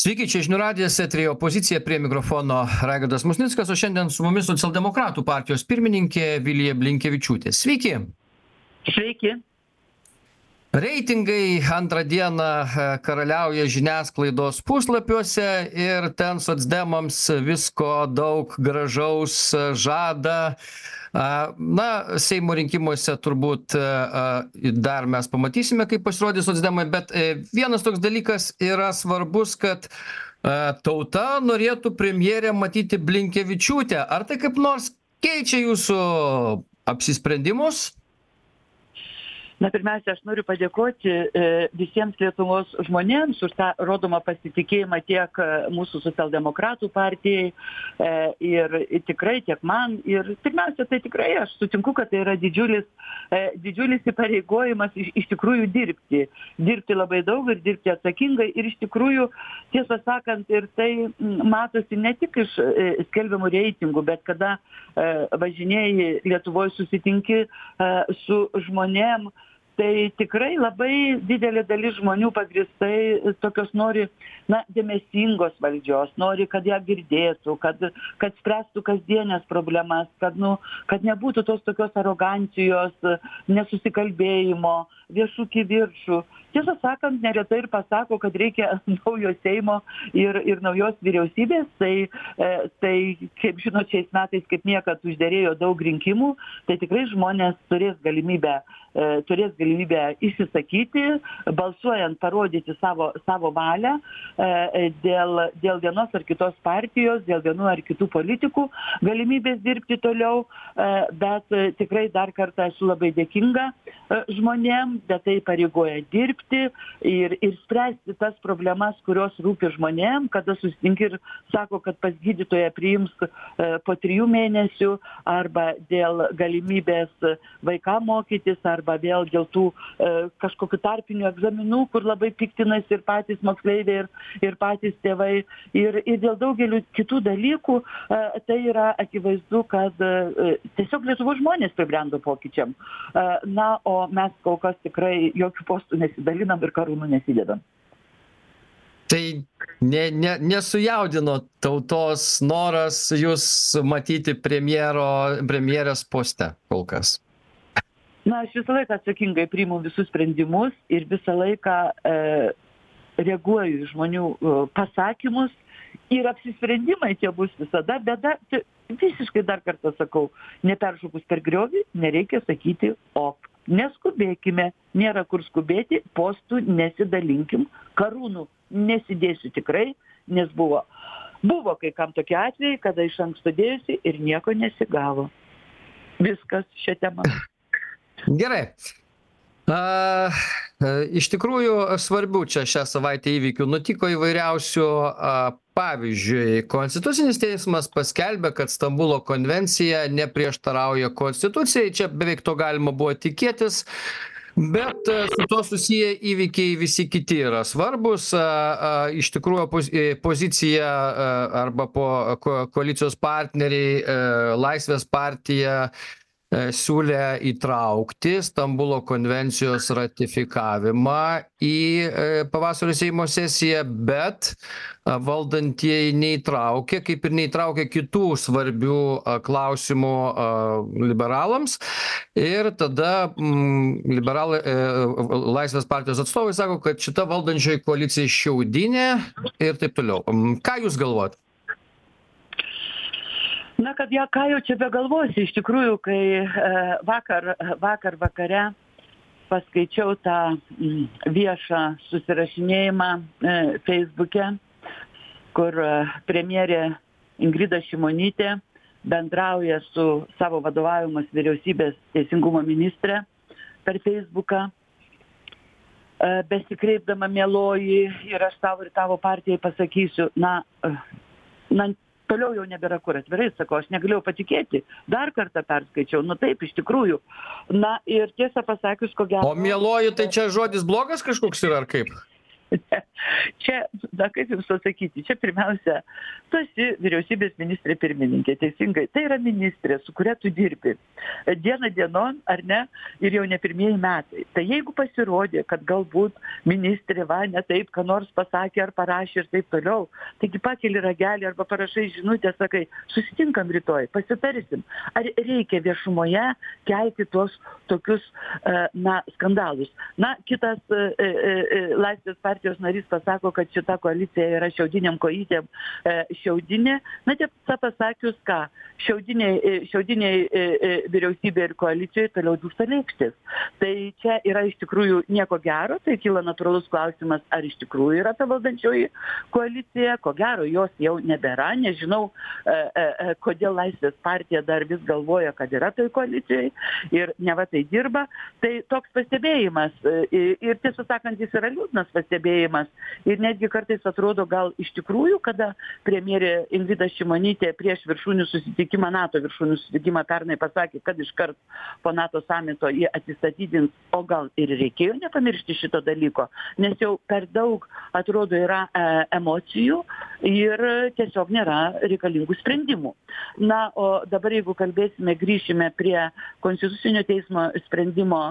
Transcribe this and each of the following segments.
Sveiki, čia žinių radijas, eteryje opozicija, prie mikrofono Raigardas Musnickas, o šiandien su mumis socialdemokratų partijos pirmininkė Vilija Blinkevičiūtė. Sveiki. Sveiki. Reitingai antrą dieną karaliauja žiniasklaidos puslapiuose ir ten socdemams visko daug gražaus žada. Na, Seimo rinkimuose turbūt dar mes pamatysime, kaip pasirodys socdemai, bet vienas toks dalykas yra svarbus, kad tauta norėtų premjerę matyti Blinkevičiūtę. Ar tai kaip nors keičia jūsų apsisprendimus? Na, pirmiausia, aš noriu padėkoti visiems Lietuvos žmonėms už tą rodomą pasitikėjimą tiek mūsų socialdemokratų partijai ir tikrai tiek man. Ir pirmiausia, tai tikrai aš sutinku, kad tai yra didžiulis įpareigojimas iš tikrųjų dirbti. Dirbti labai daug ir dirbti atsakingai. Ir iš tikrųjų, tiesą sakant, ir tai matosi ne tik iš skelbiamų reitingų, bet kada važinėjai Lietuvoje susitinki su žmonėm, tai tikrai labai didelė dalis žmonių pagrįstai tokios nori, dėmesingos valdžios, nori, kad ją girdėtų, kad spręstų kasdienės problemas, kad nebūtų tos tokios arogancijos, nesusikalbėjimo, viešų kivirčų. Tiesą sakant, neretai ir pasako, kad reikia naujo Seimo ir naujos vyriausybės, tai kaip žinot, šiais metais kaip niekad užderėjo daug rinkimų, tai tikrai žmonės turės galimybę įsisakyti, balsuojant parodyti savo valią dėl vienos ar kitos partijos, dėl vienų ar kitų politikų galimybės dirbti toliau, bet tikrai dar kartą esu labai dėkinga žmonėm, bet tai pareigoja dirbti ir spręsti tas problemas, kurios rūpi žmonėm, kada susitinki ir sako, kad pas gydytoją priims po 3 mėnesių arba dėl galimybės vaikam mokytis, arba vėl dėl tų kažkokių tarpinių egzaminų, kur labai piktinasi ir patys moksleiviai, ir patys tėvai, ir dėl daugelių kitų dalykų, tai yra akivaizdu, kad tiesiog Lietuvos žmonės pribrendo pokyčiam. Na, o mes kol kas tikrai jokių postų nesidalinam ir karūnų nesidedam. Tai nesujaudino tautos noras jūs matyti premjerės poste kol kas? Na, aš visą laiką atsakingai priimu visus sprendimus ir visą laiką reaguoju į žmonių pasakymus ir apsisprendimai tie bus visada, bet visiškai dar kartą sakau, neperšokus per griovį nereikia sakyti op. Neskubėkime, nėra kur skubėti, postų nesidalinkim, karūnų nesidėsiu tikrai, nes buvo kai kam tokie atvejai, kada iš anksto dėjusi ir nieko nesigavo. Viskas šią temą. Gerai. Iš tikrųjų svarbių čia šią savaitę įvykių nutiko įvairiausių. Pavyzdžiui, Konstitucinis teismas paskelbė, kad Stambulo konvencija neprieštarauja Konstitucijai. Čia beveik to galima buvo tikėtis. Bet su to susiję įvykiai visi kiti yra svarbus. Iš tikrųjų pozicija arba koalicijos partneriai, Laisvės partija siūlė įtraukti Stambulo konvencijos ratifikavimą į pavasario Seimo sesiją, bet valdantieji neįtraukė, kaip ir neįtraukė kitų svarbių klausimų liberalams. Ir tada liberalai, Laisvės partijos atstovai sako, kad šita valdančioji koalicija šiaudinė ir taip toliau. Ką jūs galvojat? Na, ką jau čia begalvosi, iš tikrųjų, kai vakar vakare paskaičiau tą viešą susirašinėjimą Feisbuke, kur premjerė Ingrida Šimonytė bendrauja su savo vadovaujamos vyriausybės teisingumo ministre per Feisbuką, besikreipdama mieloji, ir aš tavo ir tavo partijai pasakysiu, toliau jau nebėra kur, atvirai sakau, aš negalėjau patikėti. Dar kartą perskaičiau, taip, iš tikrųjų. Na, ir tiesą pasakius, ko gero... O mieloji, tai čia žodis blogas kažkoks yra, ar kaip? Čia, na kaip jums pasakyti, čia pirmiausia, tu esi vyriausybės ministrė pirmininkė, teisingai. Tai yra ministrė, su kuria tu dirbi. Diena dienon, ar ne, ir jau ne pirmieji metai. Tai jeigu pasirodė, kad galbūt ministrė va ne taip, ką nors pasakė ar parašė ir taip toliau, taigi pakeli ragelį arba parašai žinutę, sakai, susitinkam rytoj, pasitarsim. Ar reikia viešumoje kelti tuos tokius, na, skandalus. Na, kitas Laisvės partijos narys pasako, kad šita koalicija yra šiaudiniam kojytėm šiaudinė. Na, tiesą pasakius, ką? Šiaudiniai vyriausybė ir koalicijoje toliau dūsta lėkštės. Tai čia yra iš tikrųjų nieko gero, tai kyla natūralus klausimas, ar iš tikrųjų yra ta valdančioji koalicija, ko gero jos jau nebėra, nežinau, kodėl Laisvės partija dar vis galvoja, kad yra toj koalicijai ir neva tai dirba. Tai toks pastebėjimas ir tiesą sakant, jis yra liūdnas pastebėjimas ir netgi kartais atrodo gal iš tikrųjų, kada premjerė Ingrida Šimonytė prieš viršūnių susitikimą, NATO viršūnių susitikimą pernai pasakė, kad iškart po NATO samito jie atsistatydins, o gal ir reikėjo nepamiršti šito dalyko, nes jau per daug atrodo yra emocijų ir tiesiog nėra reikalingų sprendimų. Na, o dabar jeigu kalbėsime, grįšime prie Konstitucinio teismo sprendimo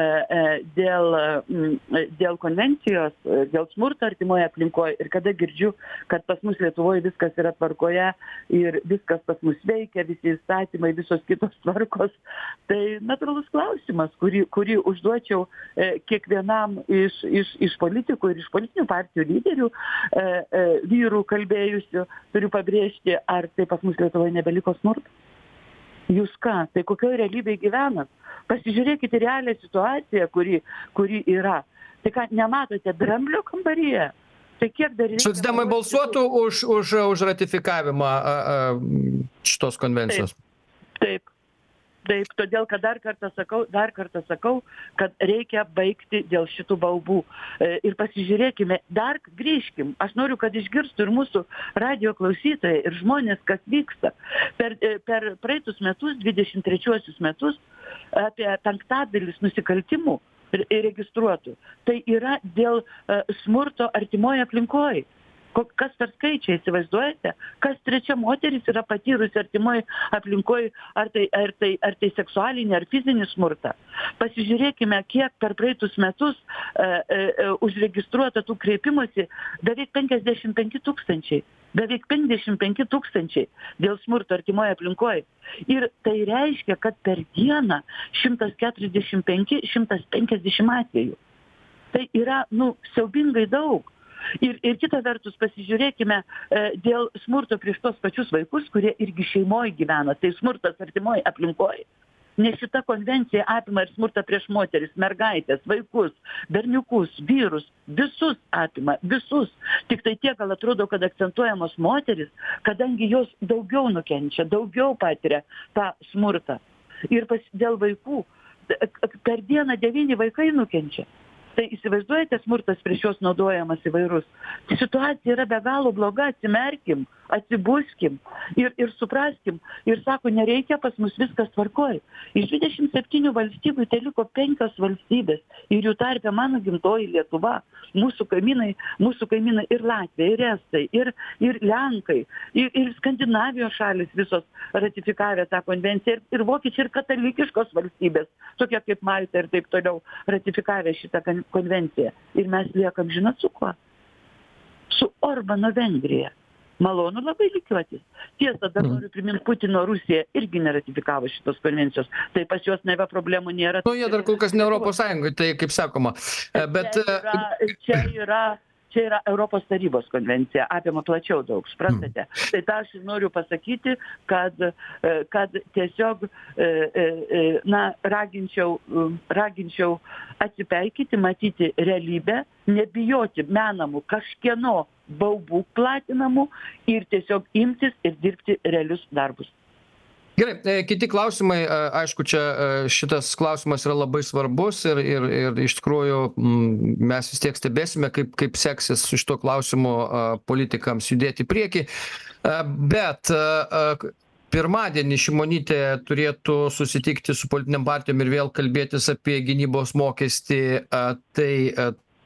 dėl konvencijos, dėl smurto artimoje aplinkoje ir kada girdžiu, kad pas mus Lietuvoje viskas yra tvarkoje ir viskas pas mus veikia, visi įstatymai, visos kitos tvarkos, tai natūralus klausimas, kurį užduočiau kiekvienam iš politikų ir iš politinių partijų lyderių, vyrų kalbėjusių, turiu pabrėžti, ar tai pas mus Lietuvoje nebeliko smurto? Jūs ką? Tai kokioje realybėje gyvenat? Pasižiūrėkite realią situaciją, kuri yra. Tai ką, nematote dramblio kambaryje? Tai kiek dar reikia... Socdemai balsuotų už ratifikavimą šitos konvencijos? Taip. Todėl, kad dar kartą sakau, kad reikia baigti dėl šitų baubų. Ir pasižiūrėkime, dar grįžkim. Aš noriu, kad išgirstų ir mūsų radijo klausytojai ir žmonės, kas vyksta. Per praeitus metus, 23 metus, apie 5% nusikaltimų registruotų. Tai yra dėl smurto artimoje aplinkoje. Kas per skaičiai, įsivaizduojate? Kas trečia moteris yra patyrusi artimoje aplinkoje, ar tai seksualinį, ar fizinį smurtą. Pasižiūrėkime, kiek per praeitus metus užregistruota tų kreipimosi, beveik 55 000. Beveik 55 000 dėl smurto artimoje aplinkoje. Ir tai reiškia, kad per dieną 145-150 atvejų. Tai yra, siaubingai daug. Ir kita vertus pasižiūrėkime dėl smurto prieš tos pačius vaikus, kurie irgi šeimoje gyvena, tai smurtas artimoje aplinkoje. Nes šita konvencija apima ir smurtą prieš moteris, mergaitės, vaikus, berniukus, vyrus, visus apima, visus. Tik tai tiek, gal atrodo, kad akcentuojamos moteris, kadangi jos daugiau nukenčia, daugiau patiria tą smurtą. Ir dėl vaikų per dieną 9 vaikai nukenčia. Tai įsivaizduojate, smurtas prieš juos naudojamas įvairus. Situacija yra be galo bloga, atsimerkim, atsibuskim ir supraskim. Ir sako, nereikia, pas mus viskas tvarkoj. Iš 27 valstybių teliko 5 valstybės ir jų tarpe mano gimtoji Lietuva, mūsų kaimynai ir Latvija, ir Estai, ir Lenkai, ir Skandinavijos šalis visos ratifikavę tą konvenciją, ir vokiečiai, ir katalikiškos valstybės, tokie kaip Malta ir taip toliau, ratifikavę šitą konvenciją. Ir mes liekam, žinot, su kuo? Su Orbano Vengrija. Malonu labai lygiuotis. Tiesa, dar noriu priminti, Putino Rusija irgi neratifikavo šitos konvencijos. Tai pas juos neva problemų nėra. Jie dar kol kas ne Europos Sąjungoje, tai kaip sakoma. Bet... Čia yra Europos tarybos konvencija, apima plačiau daug, suprantate. Tai tą aš noriu pasakyti, kad tiesiog raginčiau atsipeikyti, matyti realybę, nebijoti menamų kažkieno baubų platinamų ir tiesiog imtis ir dirbti realius darbus. Gerai, kiti klausimai, aišku, čia šitas klausimas yra labai svarbus ir iš tikrųjų mes vis tiek stebėsime, kaip seksis su šituo klausimu politikams judėti į priekį, bet pirmadienį Šimonytė turėtų susitikti su politinėm partijom ir vėl kalbėtis apie gynybos mokestį, tai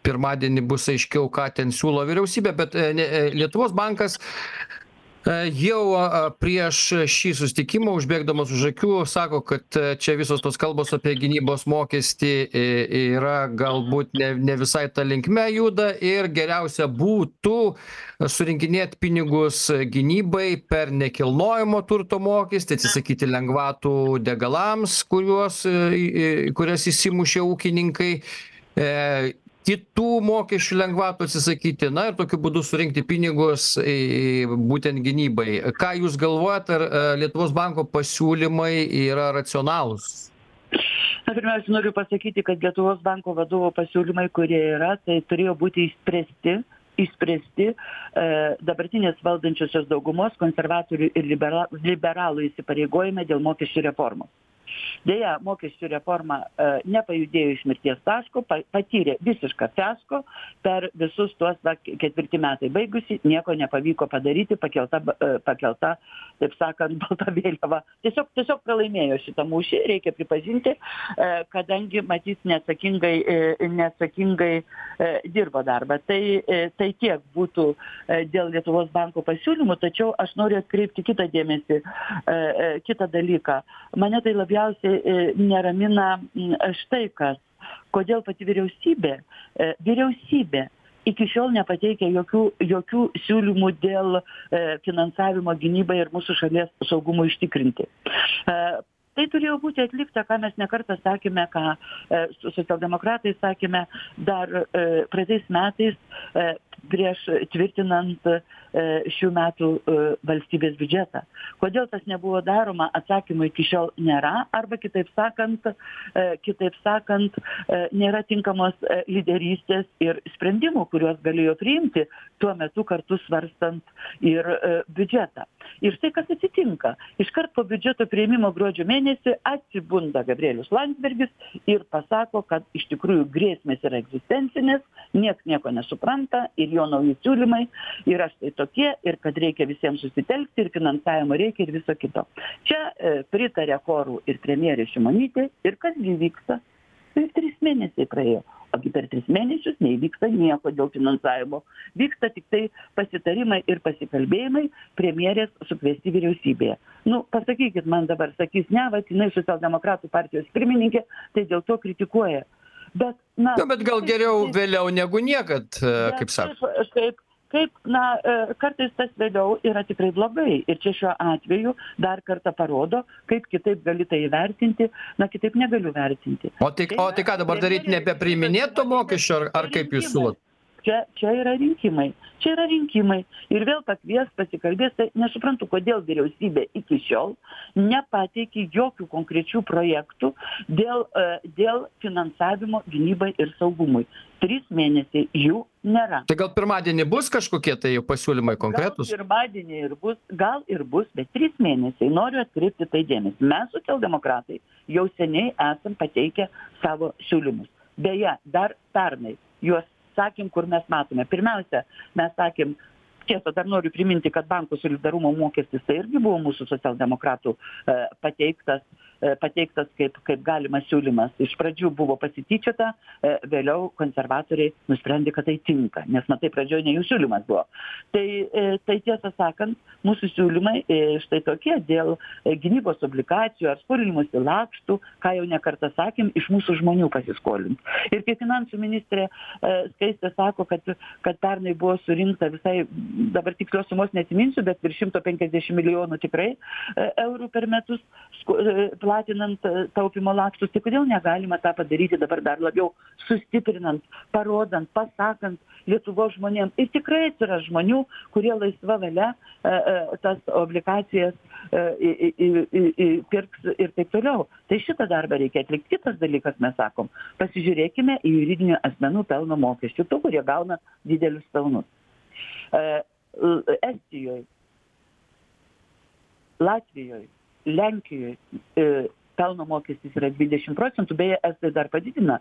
pirmadienį bus aiškiau, ką ten siūlo vyriausybė, bet Lietuvos bankas jau prieš šį susitikimą, užbėgdamas už akių, sako, kad čia visos tos kalbos apie gynybos mokestį yra galbūt ne visai ta linkme juda ir geriausia būtų surinkinėti pinigus gynybai per nekilnojamo turto mokestį, atsisakyti lengvatų degalams, kurias įsimušė ūkininkai. Kitų mokesčių lengvatų atsisakyti, na ir tokiu būdu surinkti pinigus būtent gynybai. Ką Jūs galvojat, ar Lietuvos banko pasiūlymai yra racionalūs? Na, pirmiausia, noriu pasakyti, kad Lietuvos banko vadovo pasiūlymai, kurie yra, tai turėjo būti išspręsti dabartinės valdančiosios daugumos konservatorių ir liberalų įsipareigojimai dėl mokesčių reformos. Deja, mokesčių reforma nepajudėjo iš mirties taško, patyrė visišką fiasko, per visus tuos 4 metai baigusi, nieko nepavyko padaryti, pakelta, taip sakant, balta vėliava. Tiesiog pralaimėjo šitą mūšį, reikia pripažinti, kadangi matys neatsakingai dirbo darbą. Tai tiek būtų dėl Lietuvos banko pasiūlymų, tačiau aš noriu atkreipti kitą dėmesį, kitą dalyką. Mane tai labiausiai neramina štai kas, kodėl pati vyriausybė iki šiol nepateikia jokių siūlymų dėl finansavimo gynybai ir mūsų šalies saugumui užtikrinti. Tai turėjo būti atlikta, ką mes nekartą sakėme, ką socialdemokratai sakėme dar praeitais metais prieš tvirtinant šių metų valstybės biudžetą. Kodėl tas nebuvo daroma, atsakymų iki šiol nėra, arba kitaip sakant, nėra tinkamos lyderystės ir sprendimų, kuriuos galėjo priimti tuo metu kartu svarstant ir biudžetą. Ir štai kas atsitinka. Iškart po biudžeto priėmimo gruodžio mėnesį atsibunda Gabrielius Landsbergis ir pasako, kad iš tikrųjų grėsmės yra egzistencinės, nieks nieko nesupranta ir jo nauji siūlymai yra štai tokie ir kad reikia visiems susitelkti ir finansavimo reikia ir viso kito. Čia pritarė chorų ir premjerė Šimonytė ir kas gi vyksta? Tai 3 mėnesiai praėjo. Ogi per 3 mėnesius neįvyksta nieko dėl finansavimo. Vyksta tik tai pasitarimai ir pasikalbėjimai premjerės sukviesti vyriausybėje. Pasakykit man dabar, sakys, ne, jinai socialdemokratų partijos pirmininkė, tai dėl to kritikuoja. Bet gal geriau vėliau negu niekad, kaip sako. Kartais tas vėliau yra tikrai blogai. Ir čia šiuo atveju dar kartą parodo, kaip kitaip gali tai įvertinti, kitaip negaliu vertinti. O tai ką dabar daryti, nebepriiminėti to mokesčio, ar kaip jūs siūlot? Čia yra rinkimai. Ir vėl pakvies, pasikalbės, tai nesuprantu, kodėl vyriausybė iki šiol nepateikė jokių konkrečių projektų dėl finansavimo gynybai ir saugumui. 3 mėnesiai jų nėra. Tai gal pirmadienį bus kažkokie tai pasiūlymai konkretūs? Gal pirmadienį ir bus, bet 3 mėnesiai. Noriu atkreipti tai dėmesį. Mes, socialdemokratai, jau seniai esam pateikę savo siūlymus. Beje, dar pernai juos sakėm, kur mes matome. Pirmiausia, mes sakėm, tiesa, dar noriu priminti, kad bankų solidarumo mokestis tai irgi buvo mūsų socialdemokratų pateiktas kaip galimas siūlymas. Iš pradžių buvo pasityčiota, vėliau konservatoriai nusprendė, kad tai tinka, nes matai, pradžioje ne jų siūlymas buvo. Tai tiesą sakant, mūsų siūlymai štai tokie dėl gynybos obligacijų ar skolinimuose lakštų, ką jau nekartą sakėm, iš mūsų žmonių pasiskolinti. Ir kaip finansų ministrė Skaistė sako, kad pernai buvo surinkta visai, dabar tikslios sumos neatsiminsiu, bet virš 150 milijonų tikrai eurų per metus platinant taupimo lakštus, tai kodėl negalima tą padaryti dabar dar labiau sustiprinant, parodant, pasakant Lietuvos žmonėms. Ir tikrai yra žmonių, kurie laisva valia tas obligacijas pirks ir taip toliau. Tai šitą darbą reikia atlikti. Kitas dalykas, mes sakom, pasižiūrėkime į juridinių asmenų pelno mokesčių, tų, kurie gauna didelius pelnus. Estijoje, Latvijoje, Lenkijoje pelno mokestis yra 20%, beje, estai dar padidina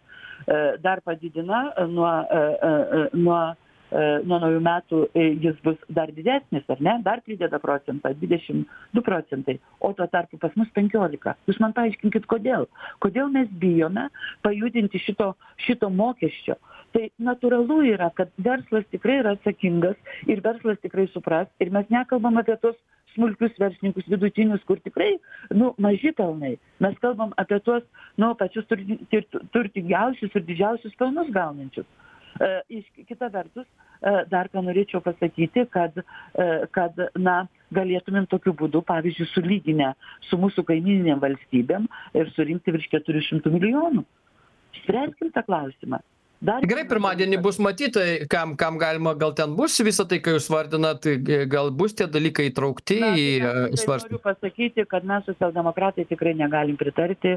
nuo naujų metų jis bus dar didesnis, ar ne? Dar prideda procentą, 22%, o tuo tarpu pas mus 15%. Jūs man paaiškinkit, kodėl? Kodėl mes bijome pajudinti šito mokesčio? Tai natūralu yra, kad verslas tikrai yra atsakingas ir verslas tikrai supras ir mes nekalbam apie tos smulkius verslininkus, vidutinius, kur tikrai, maži pelnai. Mes kalbam apie tuos, pačius turtingiausius ir didžiausius pelnus gaunančius. Kita vertus, dar ką norėčiau pasakyti, kad galėtumėm tokiu būdu, pavyzdžiui, sulyginę su mūsų kaimyninėm valstybėm ir surinkti virš 400 milijonų. Spręskim tą klausimą. Gerai, pirmadienį bus matyti, kam galima, gal ten bus visą tai, kai jūs vardinat, gal bus tie dalykai įtraukti į svarstymą. Noriu pasakyti, kad mes socialdemokratai tikrai negalim pritarti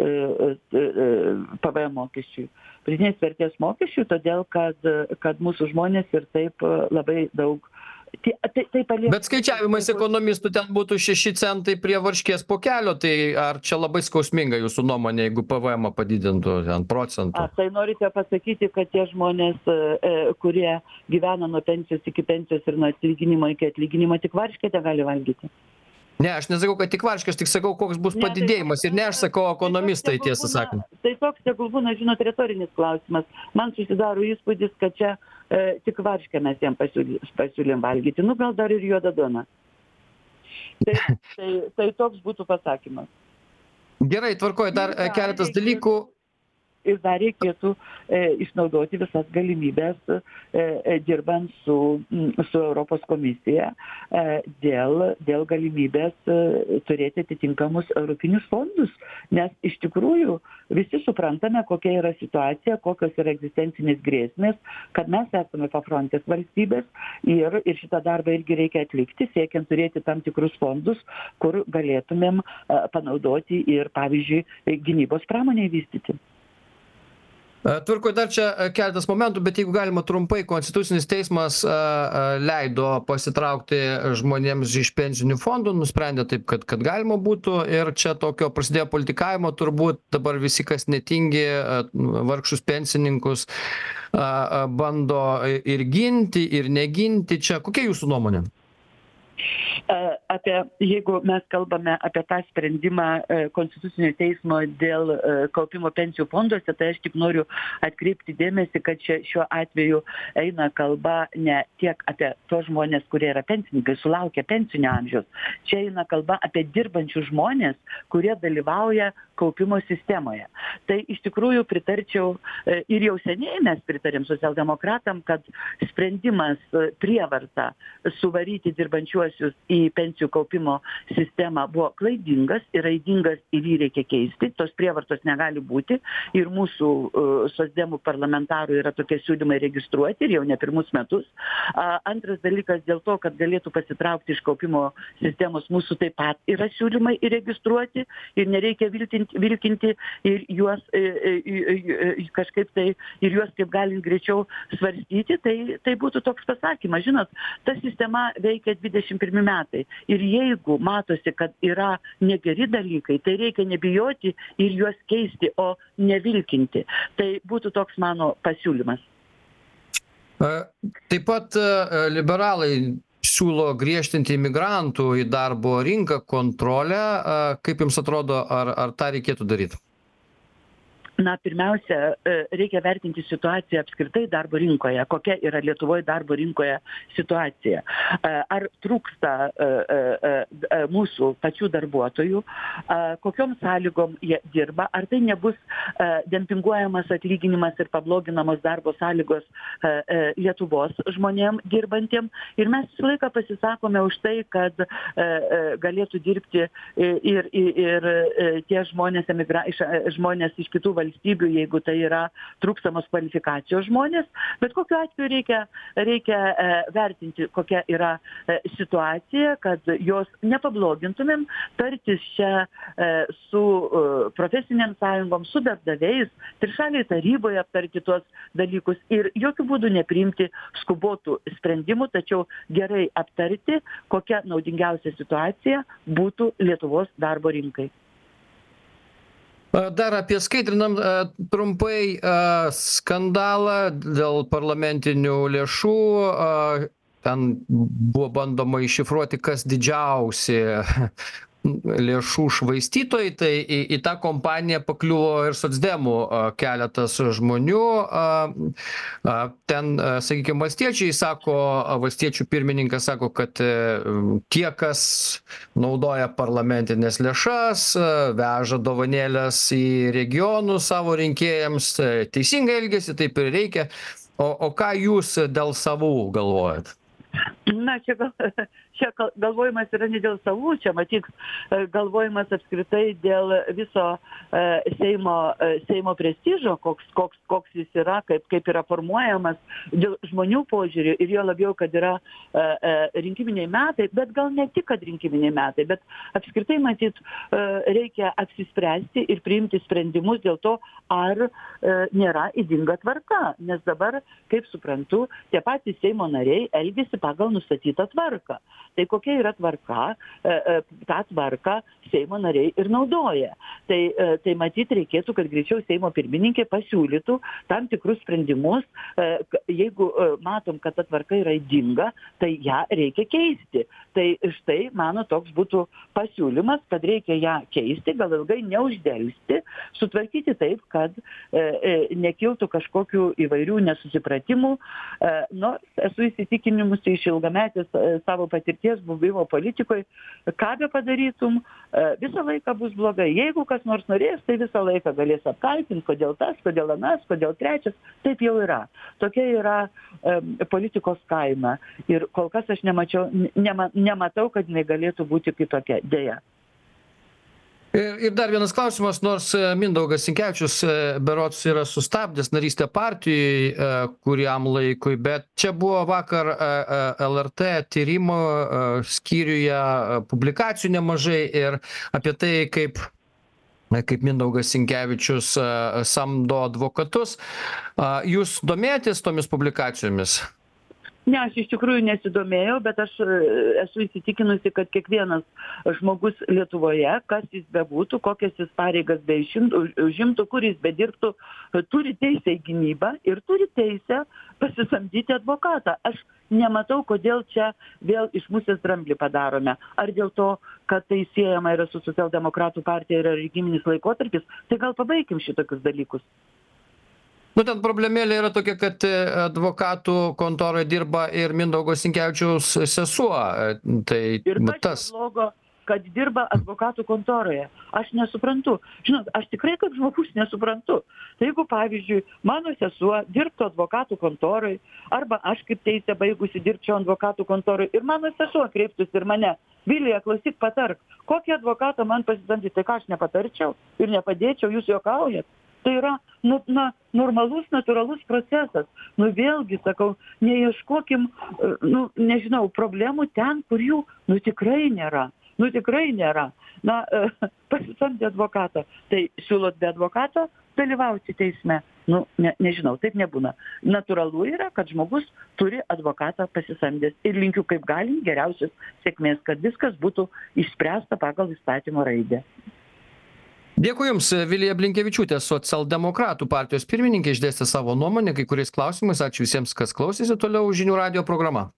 PVM mokesčiui. Pridėtinės vertės mokesčiui, todėl kad mūsų žmonės ir taip labai daug. Bet skaičiavimais ekonomistų ten būtų 6 centai prie varškės pokelio, tai ar čia labai skausminga jūsų nuomonė, jeigu PVM padidintų ten procentų? Tai norite pasakyti, kad tie žmonės, kurie gyvena nuo pensijos iki pensijos ir nuo atlyginimo iki atlyginimo, tik varškėte gali valgyti? Ne, aš nesakau, kad tik varškės, tik sakau, koks bus padidėjimas. Ir ne aš sakau ekonomistai, tiesą sakant. Tai toks, tegul būna, žinot, retorinis klausimas. Man susidaro įspūdis, kad čia tik varškę mes jam pasiūlėm valgyti. Gal dar ir juodą duoną. Tai toks būtų pasakymas. Gerai, tvarkoj, dar keletas dalykų. Ir dar reikėtų išnaudoti visas galimybės dirbant su Europos komisija dėl galimybės turėti atitinkamus europinius fondus, nes iš tikrųjų visi suprantame, kokia yra situacija, kokios yra egzistencinės grėsmės, kad mes esame pafrontės valstybės ir šitą darbą irgi reikia atlikti, siekiant turėti tam tikrus fondus, kur galėtumėm panaudoti ir, pavyzdžiui, gynybos pramoniai vystyti. Tvarkoj, dar čia keletas momentų, bet jeigu galima trumpai, Konstitucinis teismas leido pasitraukti žmonėms iš pensinių fondų, nusprendė taip, kad galima būtų ir čia tokio prasidėjo politikavimo, turbūt dabar visi, kas netingi, vargšus pensininkus bando ir ginti, ir neginti. Čia kokia jūsų nuomonė? Jeigu mes kalbame apie tą sprendimą Konstitucinio teismo dėl kaupimo pensijų fonduose, tai aš tik noriu atkreipti dėmesį, kad šiuo atveju eina kalba ne tiek apie tos žmonės, kurie yra pensininkai, sulaukia pensinio amžiaus. Čia eina kalba apie dirbančius žmonės, kurie dalyvauja kaupimo sistemoje. Tai iš tikrųjų pritarčiau ir jau seniai mes pritarėm socialdemokratam, kad sprendimas prievarta suvaryti dirbančiuosius į pensijų kaupimo sistemą buvo klaidingas ir ydingas ir jį reikia keisti. Tos prievartos negali būti ir mūsų socdemų parlamentarų yra tokie siūlymai registruoti ir jau ne pirmus metus. Antras dalykas dėl to, kad galėtų pasitraukti iš kaupimo sistemos, mūsų taip pat yra siūlymai įregistruoti ir nereikia vilkinti ir juos kažkaip tai ir juos kaip galint greičiau svarstyti, tai būtų toks pasakymas. Žinot, ta sistema veikia 21 metai ir jeigu matosi, kad yra negeri dalykai, tai reikia nebijoti ir juos keisti, o nevilkinti. Tai būtų toks mano pasiūlymas. Taip pat liberalai siūlo griežtinti imigrantų į darbo rinką kontrolę. Kaip jums atrodo, ar tą reikėtų daryti? Na, pirmiausia, reikia vertinti situaciją apskritai darbo rinkoje. Kokia yra Lietuvoje darbo rinkoje situacija? Ar trūksta mūsų pačių darbuotojų? Kokiom sąlygom jie dirba? Ar tai nebus dempinguojamas atlyginimas ir pabloginamos darbo sąlygos Lietuvos žmonėm dirbantiem? Ir mes visą laiką pasisakome už tai, kad galėtų dirbti ir tie žmonės, žmonės iš kitų valstybių, jeigu tai yra trūkstamos kvalifikacijos žmonės, bet kokiu atveju reikia vertinti, kokia yra situacija, kad jos nepablogintumėm, tartis čia su profesinėm sąjungom, su darbdaviais, trišaliai taryboje aptarti tuos dalykus ir jokių būdų nepriimti skubotų sprendimų, tačiau gerai aptarti, kokia naudingiausia situacija būtų Lietuvos darbo rinkai. Dar apie skaidrinam trumpai skandalą dėl parlamentinių lėšų. Ten buvo bandoma iššifruoti, kas didžiausi lėšų švaistytojai, tai į tą kompaniją pakliuvo ir socdemų keletas žmonių. Ten, sakykime, valstiečiai sako, valstiečių pirmininkas sako, kad tie, kas naudoja parlamentinės lėšas, veža dovanėlės į regionus savo rinkėjams, teisingai elgesi, taip ir reikia. O ką jūs dėl savų galvojat? Na, čia galvojimas yra ne dėl savų, čia matyt galvojimas apskritai dėl viso Seimo prestižo, koks jis yra, kaip yra formuojamas, dėl žmonių požiūrių ir jo labiau, kad yra rinkiminiai metai, bet gal ne tik, kad rinkiminiai metai, bet apskritai matyt reikia apsispręsti ir priimti sprendimus dėl to, ar nėra ydinga tvarka, nes dabar, kaip suprantu, tie patys Seimo nariai elgesi pagal nustatytą tvarką. Tai kokia yra tvarka, tą tvarką Seimo nariai ir naudoja. Tai matyt reikėtų, kad greičiau Seimo pirmininkė pasiūlytų tam tikrus sprendimus, jeigu matom, kad ta tvarka yra ydinga, tai ją reikia keisti. Tai štai mano toks būtų pasiūlymas, kad reikia ją keisti, gal ilgai neuždelsti, sutvarkyti taip, kad nekiltų kažkokių įvairių nesusipratimų, nors esu įsitikinimusi iš ilgametės savo patirties buvimo politikoje, ką be padarytum, visą laiką bus blogai. Jeigu kas nors norės, tai visą laiką galės apkaltinti, kodėl tas, kodėl anas, kodėl trečias, taip jau yra. Tokia yra politikos kaina. Ir kol kas aš nematau, kad jinai galėtų būti kitokia, deja. Ir dar vienas klausimas, nors Mindaugas Sinkevičius berods yra sustabdęs narystę partijai kuriam laikui, bet čia buvo vakar LRT tyrimo skyriuje publikacijų nemažai ir apie tai, kaip Mindaugas Sinkevičius samdo advokatus. Jūs domėjotės tomis publikacijomis? Ne, aš iš tikrųjų nesidomėjau, bet aš esu įsitikinusi, kad kiekvienas žmogus Lietuvoje, kas jis bebūtų, kokias jis pareigas užimtų, kur jis bedirbtų, turi teisę į gynybą ir turi teisę pasisamdyti advokatą. Aš nematau, kodėl čia vėl iš musės dramblį padarome. Ar dėl to, kad tai siejama yra su socialdemokratų partija, yra rinkiminis laikotarpis, tai gal pabaikim šitokius dalykus. Nu, ten problemėlė yra tokia, kad advokatų kontoroje dirba ir Mindaugo Sinkevičiaus sesuo. Tai ir kas blogo, kad dirba advokatų kontoroje? Aš nesuprantu. Žinot, aš tikrai kaip žmogus nesuprantu. Tai jeigu, pavyzdžiui, mano sesuo dirbtų advokatų kontoroje, arba aš kaip teisę baigusi dirbčiau advokatų kontoroje, ir mano sesuo kreiptųsi ir mane, Vilija, klausyk, patark, kokį advokatą man pasisamdyti, tai ką aš nepatarčiau ir nepadėčiau, jūs juokaujat. Tai yra normalus, natūralus procesas. Vėlgi, sakau, neieškokim, nežinau, problemų ten, kur jų, tikrai nėra. Tikrai nėra. Pasisamdė advokatą. Tai siūlot be advokato dalyvauti teisme. Nežinau, taip nebūna. Natūralu yra, kad žmogus turi advokatą pasisamdęs. Ir linkiu kaip galim geriausios sėkmės, kad viskas būtų išspręsta pagal įstatymo raidę. Dėkui Jums, Vilija Blinkevičiūtė, socialdemokratų partijos pirmininkė, išdėstė savo nuomonę kai kuriais klausimais. Ačiū visiems, kas klausėsi. Toliau žinių radijo programa.